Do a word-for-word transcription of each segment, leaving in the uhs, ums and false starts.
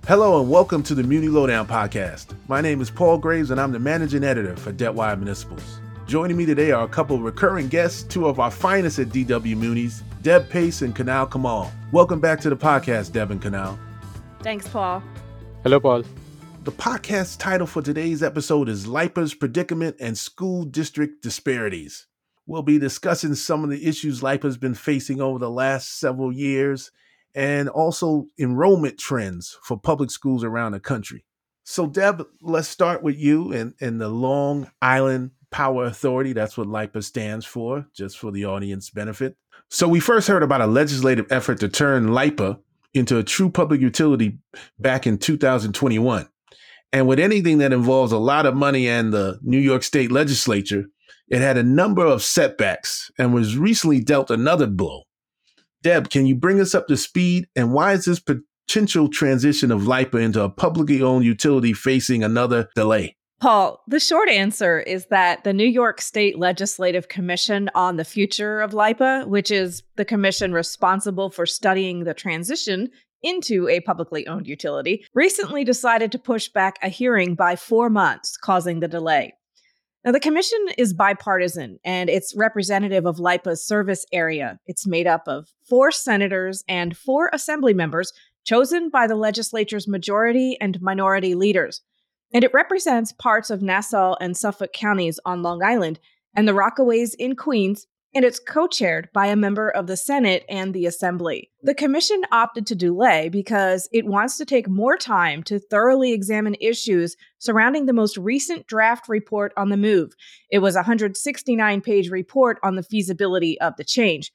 Hello and welcome to the Muni Lowdown podcast. My name is Paul Graves and I'm the managing editor for Debtwire Municipals. Joining me today are a couple of recurring guests, two of our finest at D W Munis, Deb Pace and Kunal Kamal. Welcome back to the podcast, Deb and Kunal. Thanks, Paul. Hello, Paul. The podcast title for today's episode is LIPA's Predicament and School District Disparities. We'll be discussing some of the issues LIPA's been facing over the last several years and also enrollment trends for public schools around the country. So, Deb, let's start with you and, and the Long Island Power Authority. That's what LIPA stands for, just for the audience benefit. So we first heard about a legislative effort to turn LIPA into a true public utility back in two thousand twenty-one. And with anything that involves a lot of money and the New York State legislature, it had a number of setbacks and was recently dealt another blow. Deb, can you bring us up to speed? And why is this potential transition of LIPA into a publicly owned utility facing another delay? Paul, the short answer is that the New York State Legislative Commission on the Future of LIPA, which is the commission responsible for studying the transition into a publicly owned utility, recently decided to push back a hearing by four months, causing the delay. Now, the commission is bipartisan, and it's representative of LIPA's service area. It's made up of four senators and four assembly members chosen by the legislature's majority and minority leaders. And it represents parts of Nassau and Suffolk counties on Long Island and the Rockaways in Queens, and it's co-chaired by a member of the Senate and the Assembly. The commission opted to delay because it wants to take more time to thoroughly examine issues surrounding the most recent draft report on the move. It was a one hundred sixty-nine page report on the feasibility of the change.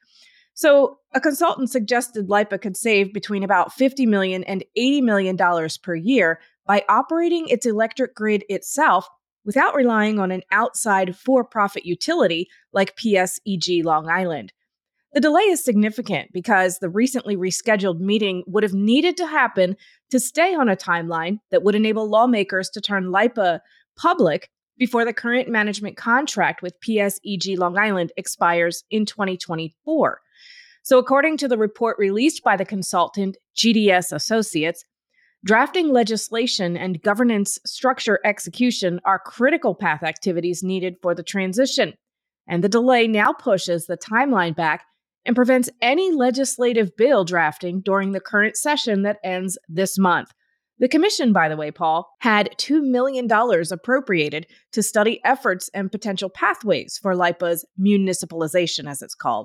So a consultant suggested LIPA could save between about fifty million dollars and eighty million dollars per year by operating its electric grid itself without relying on an outside for-profit utility like P S E G Long Island. The delay is significant because the recently rescheduled meeting would have needed to happen to stay on a timeline that would enable lawmakers to turn LIPA public before the current management contract with P S E G Long Island expires in twenty twenty-four. So according to the report released by the consultant, G D S Associates, drafting legislation and governance structure execution are critical path activities needed for the transition. And the delay now pushes the timeline back and prevents any legislative bill drafting during the current session that ends this month. The commission, by the way, Paul, had two million dollars appropriated to study efforts and potential pathways for LIPA's municipalization, as it's called.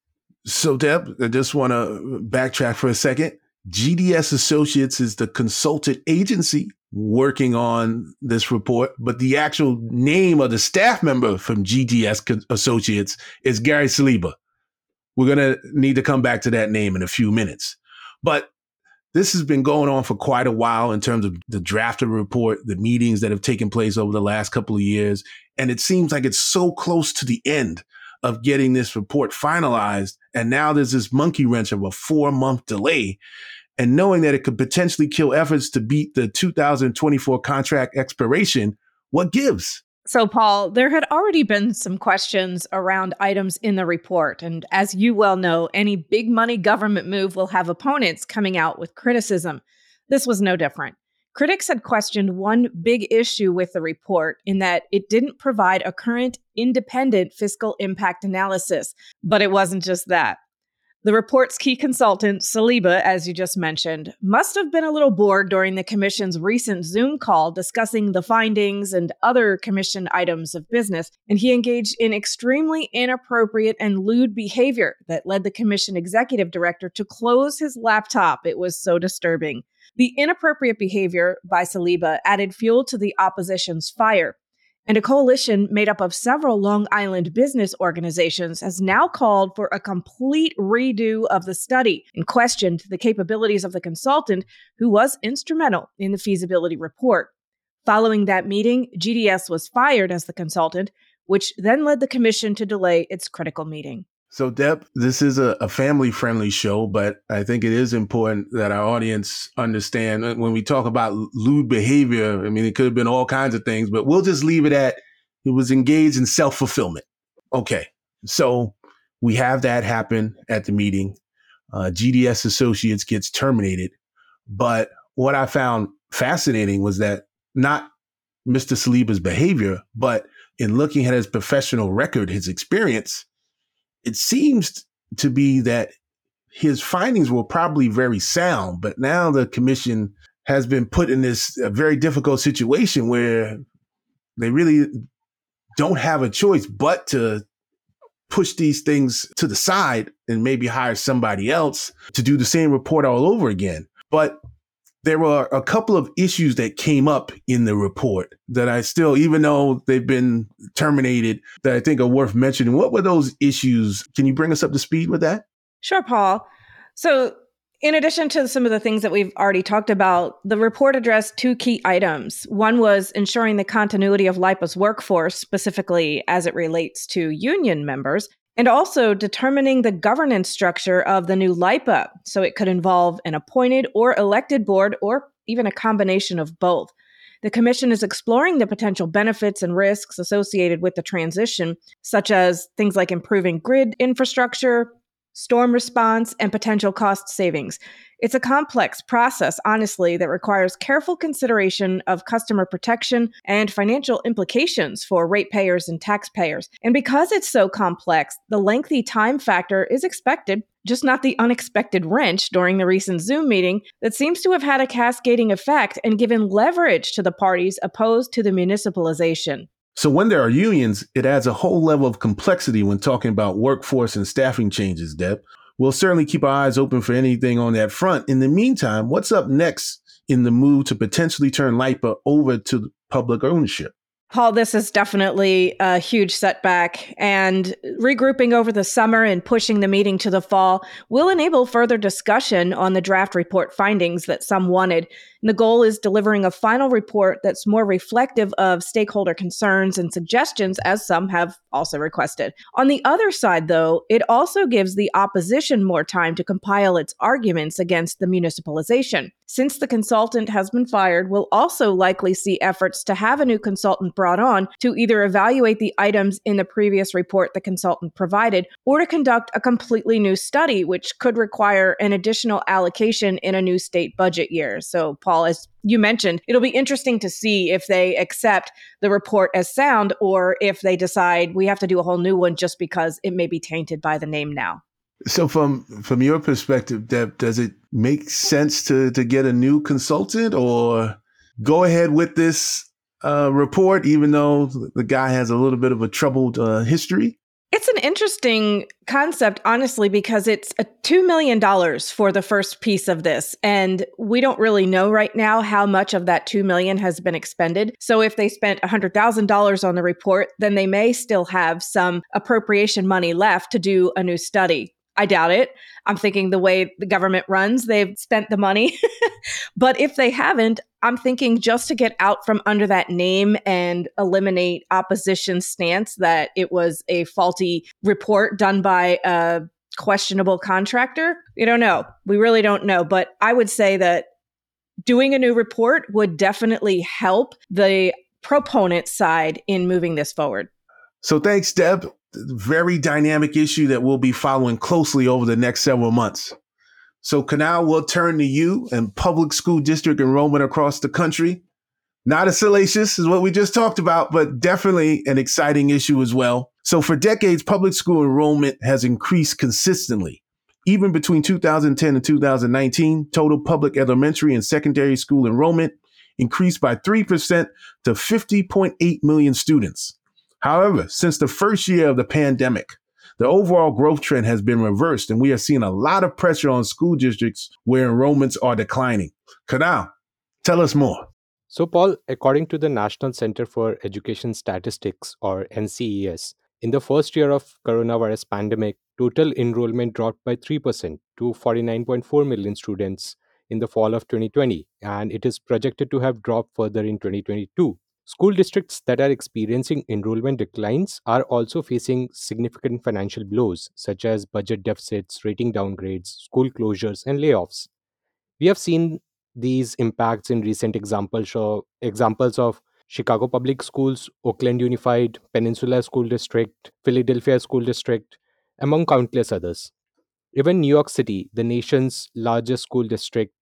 So, Deb, I just want to backtrack for a second. G D S Associates is the consultant agency working on this report, but the actual name of the staff member from G D S Associates is Gary Saliba. We're going to need to come back to that name in a few minutes. But this has been going on for quite a while in terms of the drafted report, the meetings that have taken place over the last couple of years. And it seems like it's so close to the end of getting this report finalized. And now there's this monkey wrench of a four month delay. And knowing that it could potentially kill efforts to beat the two thousand twenty-four contract expiration, what gives? So, Paul, there had already been some questions around items in the report. And as you well know, any big money government move will have opponents coming out with criticism. This was no different. Critics had questioned one big issue with the report in that it didn't provide a current independent fiscal impact analysis. But it wasn't just that. The report's key consultant, Saliba, as you just mentioned, must have been a little bored during the commission's recent Zoom call discussing the findings and other commission items of business, and he engaged in extremely inappropriate and lewd behavior that led the commission executive director to close his laptop. It was so disturbing. The inappropriate behavior by Saliba added fuel to the opposition's fire. And a coalition made up of several Long Island business organizations has now called for a complete redo of the study and questioned the capabilities of the consultant who was instrumental in the feasibility report. Following that meeting, G D S was fired as the consultant, which then led the commission to delay its critical meeting. So, Deb, this is a, a family-friendly show, but I think it is important that our audience understand when we talk about lewd behavior. I mean, it could have been all kinds of things, but we'll just leave it at it was engaged in self-fulfillment. Okay, so we have that happen at the meeting. Uh, G D S Associates gets terminated, but what I found fascinating was that not Mister Saliba's behavior, but in looking at his professional record, his experience, it seems to be that his findings were probably very sound, but now the commission has been put in this uh, very difficult situation where they really don't have a choice but to push these things to the side and maybe hire somebody else to do the same report all over again. But there were a couple of issues that came up in the report that I still, even though they've been terminated, that I think are worth mentioning. What were those issues? Can you bring us up to speed with that? Sure, Paul. So in addition to some of the things that we've already talked about, the report addressed two key items. One was ensuring the continuity of LIPA's workforce, specifically as it relates to union members, and also determining the governance structure of the new LIPA, so it could involve an appointed or elected board or even a combination of both. The commission is exploring the potential benefits and risks associated with the transition, such as things like improving grid infrastructure, storm response, and potential cost savings. It's a complex process, honestly, that requires careful consideration of customer protection and financial implications for ratepayers and taxpayers. And because it's so complex, the lengthy time factor is expected, just not the unexpected wrench during the recent Zoom meeting that seems to have had a cascading effect and given leverage to the parties opposed to the municipalization. So when there are unions, it adds a whole level of complexity when talking about workforce and staffing changes, Deb. We'll certainly keep our eyes open for anything on that front. In the meantime, what's up next in the move to potentially turn LIPA over to public ownership? Paul, this is definitely a huge setback, and regrouping over the summer and pushing the meeting to the fall will enable further discussion on the draft report findings that some wanted. And the goal is delivering a final report that's more reflective of stakeholder concerns and suggestions, as some have also requested. On the other side, though, it also gives the opposition more time to compile its arguments against the municipalization. Since the consultant has been fired, we'll also likely see efforts to have a new consultant brought on to either evaluate the items in the previous report the consultant provided or to conduct a completely new study, which could require an additional allocation in a new state budget year. So, Paul, as you mentioned, it'll be interesting to see if they accept the report as sound or if they decide we have to do a whole new one just because it may be tainted by the name now. So from from your perspective, Deb, does it make sense to to get a new consultant or go ahead with this uh, report, even though the guy has a little bit of a troubled uh, history? It's an interesting concept, honestly, because it's a two million dollars for the first piece of this. And we don't really know right now how much of that two million dollars has been expended. So if they spent one hundred thousand dollars on the report, then they may still have some appropriation money left to do a new study. I doubt it. I'm thinking the way the government runs, they've spent the money. But if they haven't, I'm thinking just to get out from under that name and eliminate opposition's stance that it was a faulty report done by a questionable contractor. We don't know. We really don't know. But I would say that doing a new report would definitely help the proponent side in moving this forward. So thanks, Deb. Very dynamic issue that we'll be following closely over the next several months. So Kunal, we'll turn to you and public school district enrollment across the country. Not as salacious as what we just talked about, but definitely an exciting issue as well. So for decades, public school enrollment has increased consistently. Even between two thousand ten and two thousand nineteen, total public elementary and secondary school enrollment increased by three percent to fifty point eight million students. However, since the first year of the pandemic, the overall growth trend has been reversed, and we are seeing a lot of pressure on school districts where enrollments are declining. Kunal, tell us more. So, Paul, according to the National Center for Education Statistics, or N C E S, in the first year of coronavirus pandemic, total enrollment dropped by three percent to forty-nine point four million students in the fall of twenty twenty, and it is projected to have dropped further in twenty twenty-two. School districts that are experiencing enrollment declines are also facing significant financial blows, such as budget deficits, rating downgrades, school closures, and layoffs. We have seen these impacts in recent examples of, examples of Chicago Public Schools, Oakland Unified, Peninsula School District, Philadelphia School District, among countless others. Even New York City, the nation's largest school district,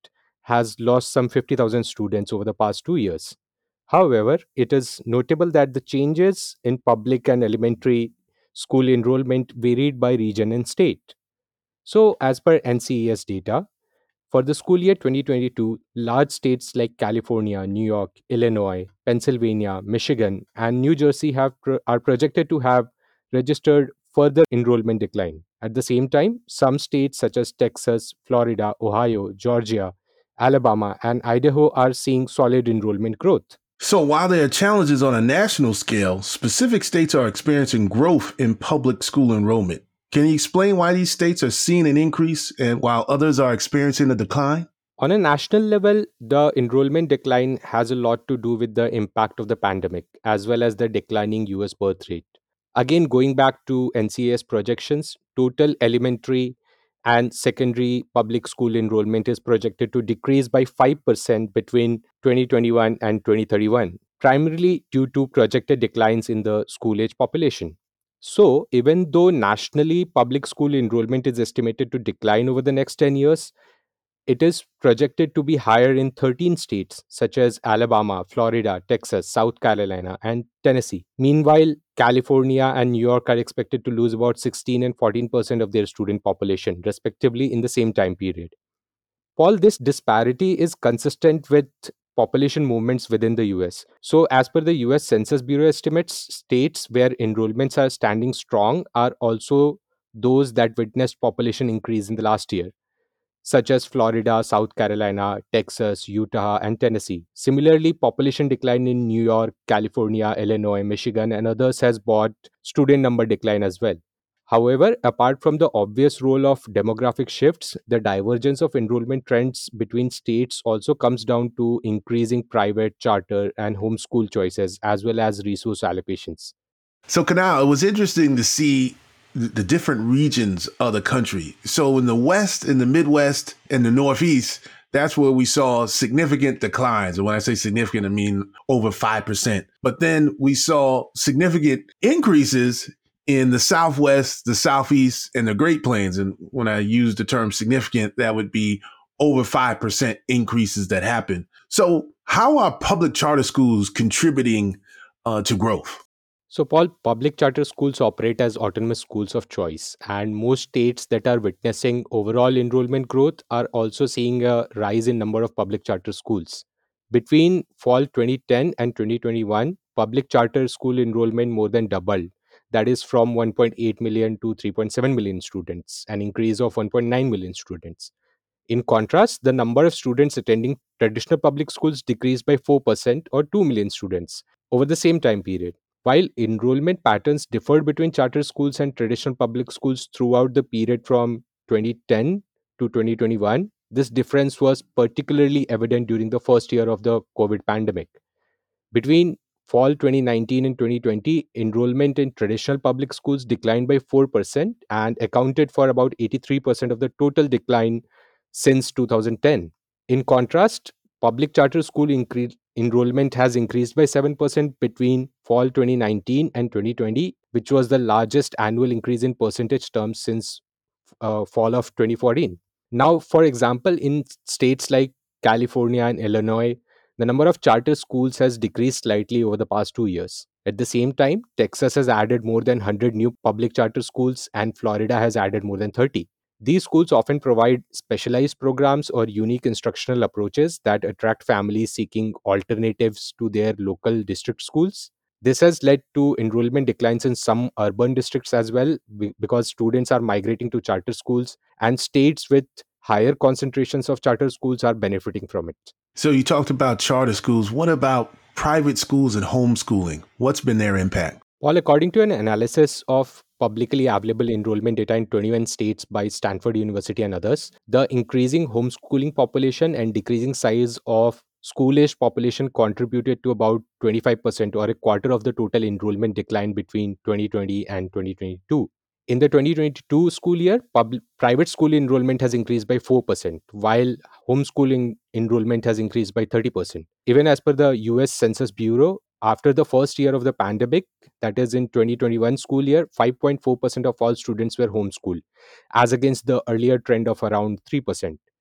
has lost some fifty thousand students over the past two years. However, it is notable that the changes in public and elementary school enrollment varied by region and state. So, as per N C E S data, for the school year twenty twenty-two, large states like California, New York, Illinois, Pennsylvania, Michigan, and New Jersey have pro- are projected to have registered further enrollment decline. At the same time, some states such as Texas, Florida, Ohio, Georgia, Alabama, and Idaho are seeing solid enrollment growth. So while there are challenges on a national scale, specific states are experiencing growth in public school enrollment. Can you explain why these states are seeing an increase and while others are experiencing a decline? On a national level, the enrollment decline has a lot to do with the impact of the pandemic as well as the declining U S birth rate. Again, going back to N C A S projections, total elementary and secondary public school enrollment is projected to decrease by five percent between twenty twenty-one and twenty thirty-one, primarily due to projected declines in the school age population. So, even though nationally public school enrollment is estimated to decline over the next ten years, it is projected to be higher in thirteen states such as Alabama, Florida, Texas, South Carolina, and Tennessee. Meanwhile, California and New York are expected to lose about sixteen and fourteen percent of their student population, respectively, in the same time period. Paul, this disparity is consistent with population movements within the U S. So, as per the U S Census Bureau estimates, states where enrollments are standing strong are also those that witnessed population increase in the last year, such as Florida, South Carolina, Texas, Utah, and Tennessee. Similarly, population decline in New York, California, Illinois, Michigan, and others has brought student number decline as well. However, apart from the obvious role of demographic shifts, the divergence of enrollment trends between states also comes down to increasing private, charter, and homeschool choices, as well as resource allocations. So, Kanal, it was interesting to see the different regions of the country. So in the West, in the Midwest, and the Northeast, that's where we saw significant declines. And when I say significant, I mean over five percent. But then we saw significant increases in the Southwest, the Southeast, and the Great Plains. And when I use the term significant, that would be over five percent increases that happen. So how are public charter schools contributing uh, to growth? So, Paul, public charter schools operate as autonomous schools of choice, and most states that are witnessing overall enrollment growth are also seeing a rise in number of public charter schools. Between fall twenty ten and twenty twenty-one, public charter school enrollment more than doubled. That is from one point eight million to three point seven million students, an increase of one point nine million students. In contrast, the number of students attending traditional public schools decreased by four percent or two million students over the same time period. While enrollment patterns differed between charter schools and traditional public schools throughout the period from twenty ten to twenty twenty-one, this difference was particularly evident during the first year of the COVID pandemic. Between fall twenty nineteen and twenty twenty, enrollment in traditional public schools declined by four percent and accounted for about eighty-three percent of the total decline since two thousand ten. In contrast, public charter school incre- enrollment has increased by seven percent between fall twenty nineteen and twenty twenty, which was the largest annual increase in percentage terms since uh, fall of twenty fourteen. Now, for example, in states like California and Illinois, the number of charter schools has decreased slightly over the past two years. At the same time, Texas has added more than one hundred new public charter schools, and Florida has added more than thirty. These schools often provide specialized programs or unique instructional approaches that attract families seeking alternatives to their local district schools. This has led to enrollment declines in some urban districts as well, be- because students are migrating to charter schools, and states with higher concentrations of charter schools are benefiting from it. So you talked about charter schools. What about private schools and homeschooling? What's been their impact? Well, according to an analysis of publicly available enrollment data in twenty-one states by Stanford University and others, the increasing homeschooling population and decreasing size of school age population contributed to about twenty-five percent or a quarter of the total enrollment decline between twenty twenty and twenty twenty-two. In the twenty twenty-two school year, pub- private school enrollment has increased by four percent, while homeschooling enrollment has increased by thirty percent. Even as per the U S Census Bureau, after the first year of the pandemic, that is in twenty twenty-one school year, five point four percent of all students were homeschooled, as against the earlier trend of around three percent.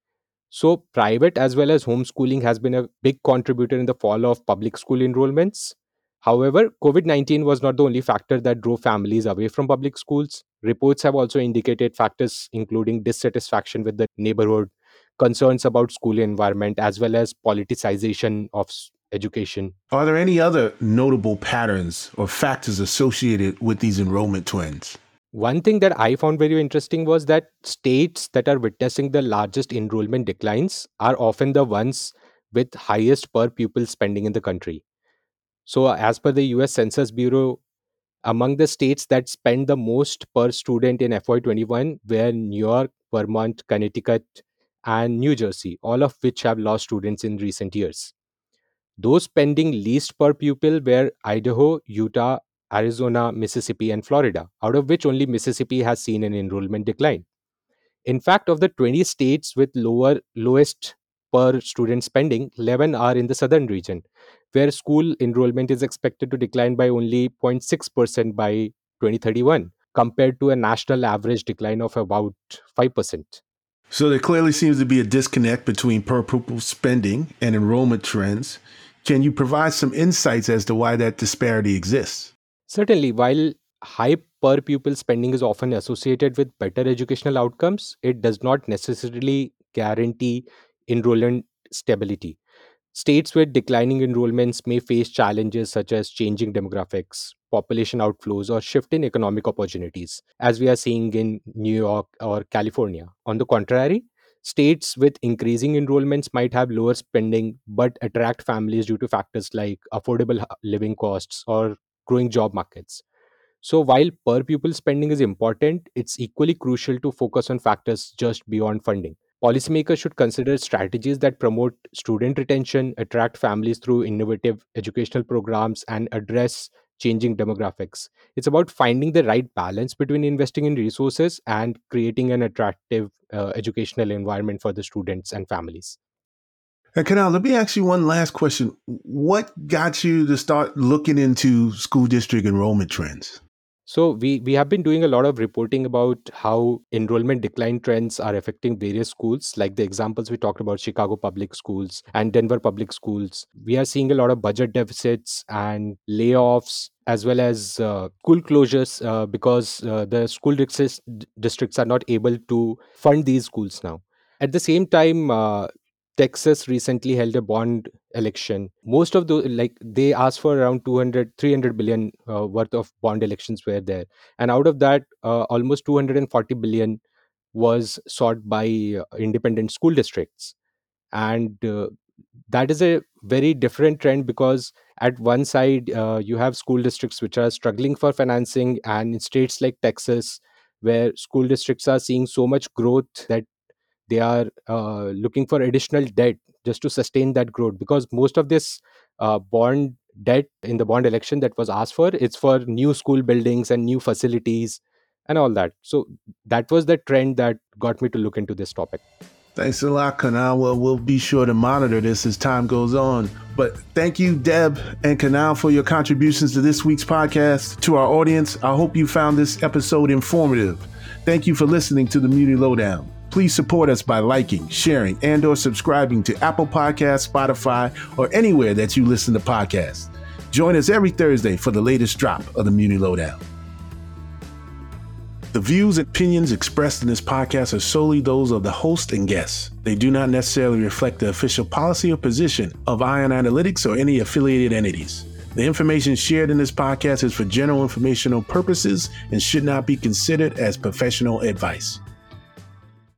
So private as well as homeschooling has been a big contributor in the fall of public school enrollments. However, COVID nineteen was not the only factor that drove families away from public schools. Reports have also indicated factors including dissatisfaction with the neighborhood, concerns about school environment, as well as politicization of s- education. Are there any other notable patterns or factors associated with these enrollment trends? One thing that I found very interesting was that states that are witnessing the largest enrollment declines are often the ones with highest per pupil spending in the country. So, as per the U S Census Bureau, among the states that spend the most per student in F Y twenty-one were New York, Vermont, Connecticut, and New Jersey, all of which have lost students in recent years. Those spending least per pupil were Idaho, Utah, Arizona, Mississippi, and Florida, out of which only Mississippi has seen an enrollment decline. In fact, of the twenty states with lower lowest per student spending, eleven are in the southern region, where school enrollment is expected to decline by only zero point six percent by twenty thirty-one, compared to a national average decline of about five percent. So there clearly seems to be a disconnect between per pupil spending and enrollment trends. Can you provide some insights as to why that disparity exists? Certainly, while high per pupil spending is often associated with better educational outcomes, it does not necessarily guarantee enrollment stability. States with declining enrollments may face challenges such as changing demographics, population outflows, or shift in economic opportunities, as we are seeing in New York or California. On the contrary, states with increasing enrollments might have lower spending but attract families due to factors like affordable h- living costs or growing job markets. So, while per pupil spending is important, it's equally crucial to focus on factors just beyond funding. Policymakers should consider strategies that promote student retention, attract families through innovative educational programs, and address changing demographics. It's about finding the right balance between investing in resources and creating an attractive uh, educational environment for the students and families. And Kanal, let me ask you one last question. What got you to start looking into school district enrollment trends? So we we have been doing a lot of reporting about how enrollment decline trends are affecting various schools, like the examples we talked about, Chicago public schools and Denver public schools. We are seeing a lot of budget deficits and layoffs, as well as uh, school closures, uh, because uh, the school districts, districts are not able to fund these schools now. At the same time, uh, Texas recently held a bond election. Most of the, like, they asked for around two hundred, three hundred billion uh, worth of bond elections were there, and out of that, uh, almost two hundred forty billion was sought by uh, independent school districts. And uh, that is a very different trend, because at one side, uh, you have school districts which are struggling for financing, and in states like Texas, where school districts are seeing so much growth that they are uh, looking for additional debt just to sustain that growth, because most of this uh, bond debt in the bond election that was asked for, it's for new school buildings and new facilities and all that. So that was the trend that got me to look into this topic. Thanks a lot, Kanal. Well, we'll be sure to monitor this as time goes on. But thank you, Deb and Kanal, for your contributions to this week's podcast. To our audience, I hope you found this episode informative. Thank you for listening to the Muni Lowdown. Please support us by liking, sharing, and or subscribing to Apple Podcasts, Spotify, or anywhere that you listen to podcasts. Join us every Thursday for the latest drop of the Muni Lowdown. The views and opinions expressed in this podcast are solely those of the host and guests. They do not necessarily reflect the official policy or position of Ion Analytics or any affiliated entities. The information shared in this podcast is for general informational purposes and should not be considered as professional advice.